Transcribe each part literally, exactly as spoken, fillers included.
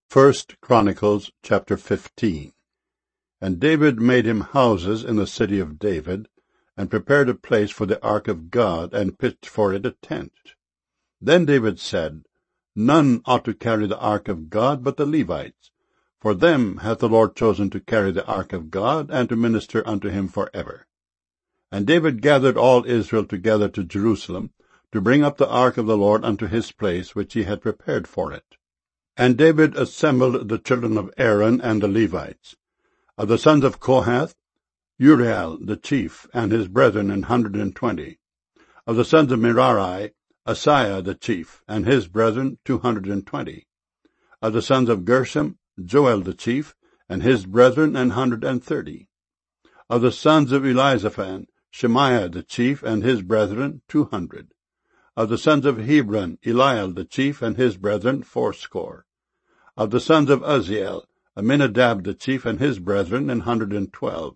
First Chronicles chapter fifteen. And David made him houses in the city of David, and prepared a place for the ark of God, and pitched for it a tent. Then David said, None ought to carry the ark of God but the Levites, for them hath the Lord chosen to carry the ark of God, and to minister unto him for ever. And David gathered all Israel together to Jerusalem, to bring up the ark of the Lord unto his place which he had prepared for it. And David assembled the children of Aaron and the Levites. Of the sons of Kohath, Uriel the chief, and his brethren an hundred and twenty. Of the sons of Merari, Asaiah the chief, and his brethren two hundred and twenty. Of the sons of Gershom, Joel the chief, and his brethren an hundred and thirty. Of the sons of Elizaphan, Shemaiah the chief, and his brethren two hundred. Of the sons of Hebron, Eliel the chief, and his brethren fourscore. Of the sons of Uzziel, Aminadab the chief, and his brethren an hundred and twelve.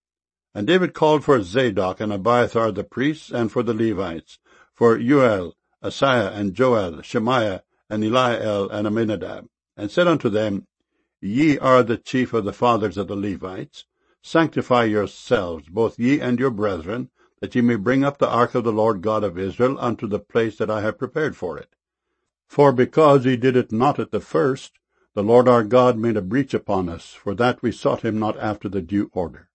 And David called for Zadok and Abiathar the priests, and for the Levites, for Uel, Asaiah, and Joel, Shemaiah, and Eliel, and Aminadab, and said unto them, Ye are the chief of the fathers of the Levites. Sanctify yourselves, both ye and your brethren, that ye may bring up the ark of the Lord God of Israel unto the place that I have prepared for it. For because ye did it not at the first, the Lord our God made a breach upon us, for that we sought him not after the due order.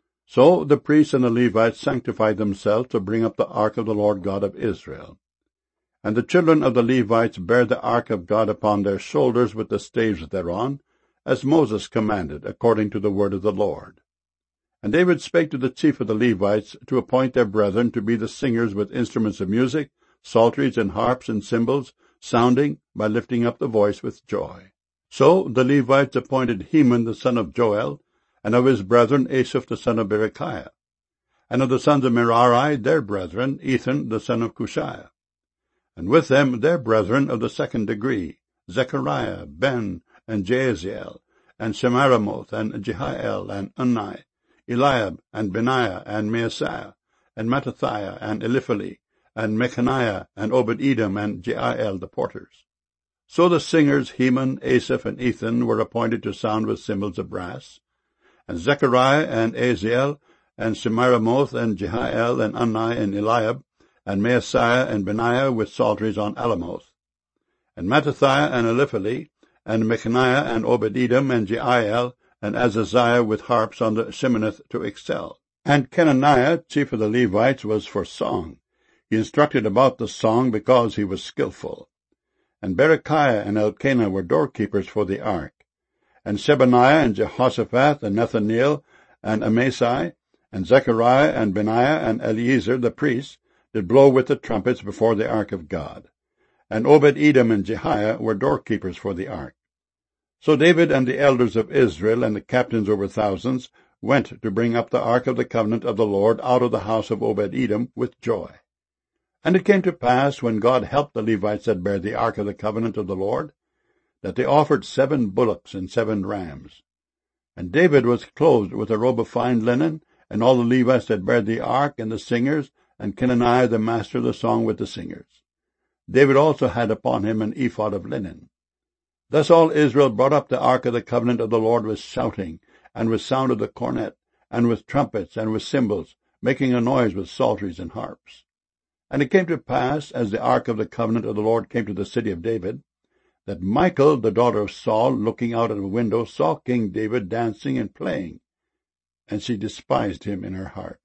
So the priests and the Levites sanctified themselves to bring up the ark of the Lord God of Israel. And the children of the Levites bare the ark of God upon their shoulders with the staves thereon, as Moses commanded, according to the word of the Lord. And David spake to the chief of the Levites to appoint their brethren to be the singers with instruments of music, psalteries and harps and cymbals, sounding by lifting up the voice with joy. So the Levites appointed Heman the son of Joel, and of his brethren Asaph the son of Berechiah. And of the sons of Merari their brethren Ethan the son of Cushiah. And with them their brethren of the second degree, Zechariah, Ben, and Jaasiel, and Shemiramoth, and Jehiel, and Unni, Eliab, and Benaiah, and Maaseiah, and Mattithiah, and Eliphali, and Mechaniah, and Obed-Edom, and Jeiel the porters. So the singers Heman, Asaph, and Ethan were appointed to sound with cymbals of brass, and Zechariah, and Aziel, and Shemiramoth, and Jehiel, and Unni, and Eliab, and Maaseiah, and Benaiah with psalteries on Alamoth, and Mattithiah, and Eliphali, and Mechaniah, and Obed-Edom, and Jeiel, and Azaziah with harps on the Sheminith to excel. And Kenaniah, chief of the Levites, was for song. He instructed about the song because he was skillful. And Berechiah and Elkanah were doorkeepers for the ark. And Shebaniah and Jehoshaphat and Nethaneel and Amasai and Zechariah and Benaiah and Eliezer the priests did blow with the trumpets before the ark of God. And Obed-Edom and Jehiah were doorkeepers for the ark. So David and the elders of Israel and the captains over thousands went to bring up the ark of the covenant of the Lord out of the house of Obed-Edom with joy. And it came to pass, when God helped the Levites that bare the ark of the covenant of the Lord, that they offered seven bullocks and seven rams. And David was clothed with a robe of fine linen, and all the Levites that bare the ark, and the singers, and Kenaniah the master of the song with the singers. David also had upon him an ephod of linen. Thus all Israel brought up the ark of the covenant of the Lord with shouting, and with sound of the cornet, and with trumpets, and with cymbals, making a noise with psalteries and harps. And it came to pass, as the ark of the covenant of the Lord came to the city of David, that Michal, the daughter of Saul, looking out of a window, saw King David dancing and playing, and she despised him in her heart.